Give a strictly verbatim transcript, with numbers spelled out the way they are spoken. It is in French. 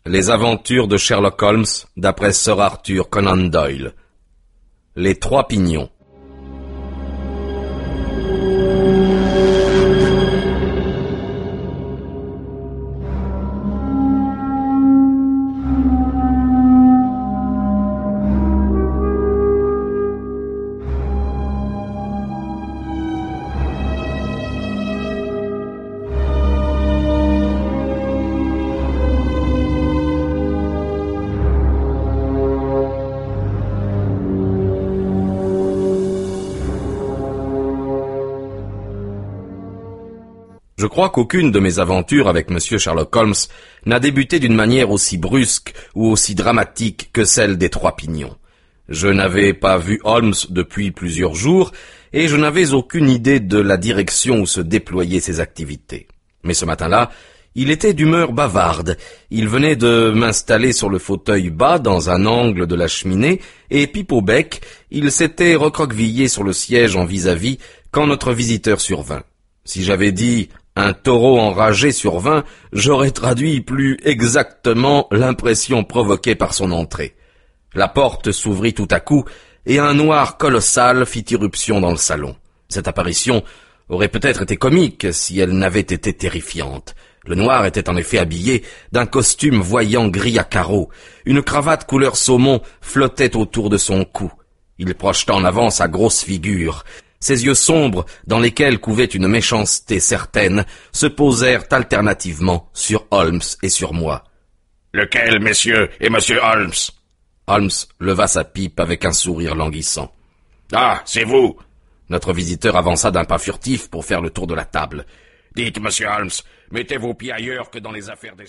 Les aventures de Sherlock Holmes d'après Sir Arthur Conan Doyle. Les Trois Pignons. Je crois qu'aucune de mes aventures avec Monsieur Sherlock Holmes n'a débuté d'une manière aussi brusque ou aussi dramatique que celle des Trois Pignons. Je n'avais pas vu Holmes depuis plusieurs jours, et je n'avais aucune idée de la direction où se déployaient ses activités. Mais ce matin-là, il était d'humeur bavarde. Il venait de m'installer sur le fauteuil bas dans un angle de la cheminée, et pipe au bec, il s'était recroquevillé sur le siège en vis-à-vis quand notre visiteur survint. Si j'avais dit un taureau enragé survint, j'aurais traduit plus exactement l'impression provoquée par son entrée. La porte s'ouvrit tout à coup, et un noir colossal fit irruption dans le salon. Cette apparition aurait peut-être été comique si elle n'avait été terrifiante. Le noir était en effet habillé d'un costume voyant gris à carreaux. Une cravate couleur saumon flottait autour de son cou. Il projetait en avant sa grosse figure. Ses yeux sombres, dans lesquels couvait une méchanceté certaine, se posèrent alternativement sur Holmes et sur moi. « Lequel, messieurs, est monsieur Holmes ?» Holmes leva sa pipe avec un sourire languissant. « Ah, c'est vous !» Notre visiteur avança d'un pas furtif pour faire le tour de la table. « Dites, monsieur Holmes, mettez vos pieds ailleurs que dans les affaires des autres. »